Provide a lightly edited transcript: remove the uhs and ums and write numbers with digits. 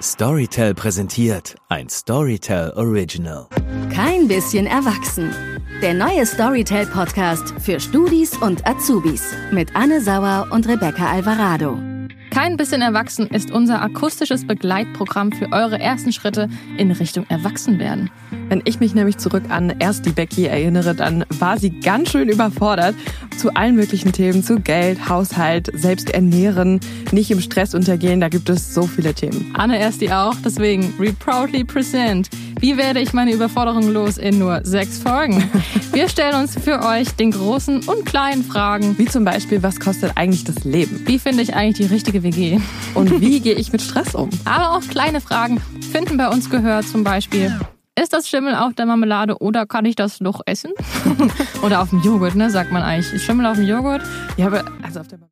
Storytel präsentiert ein Storytel Original. Kein bisschen erwachsen. Der neue Storytel-Podcast für Studis und Azubis mit Anne Sauer und Rebecca Alvarado. Kein bisschen erwachsen ist unser akustisches Begleitprogramm für eure ersten Schritte in Richtung Erwachsenwerden. Wenn ich mich nämlich zurück an erst die Becky erinnere, dann war sie ganz schön überfordert zu allen möglichen Themen, zu Geld, Haushalt, selbst ernähren, nicht im Stress untergehen, da gibt es so viele Themen. Anne Ersti auch, deswegen We Proudly Present. Wie werde ich meine Überforderung los in nur 6 Folgen? Wir stellen uns für euch den großen und kleinen Fragen. Wie zum Beispiel, was kostet eigentlich das Leben? Wie finde ich eigentlich die richtige WG? Und wie gehe ich mit Stress um? Aber auch kleine Fragen finden bei uns Gehör, zum Beispiel: Ist das Schimmel auf der Marmelade oder kann ich das noch essen? Oder auf dem Joghurt, ne, sagt man eigentlich. Ist Schimmel auf dem Joghurt? Ja, aber also auf der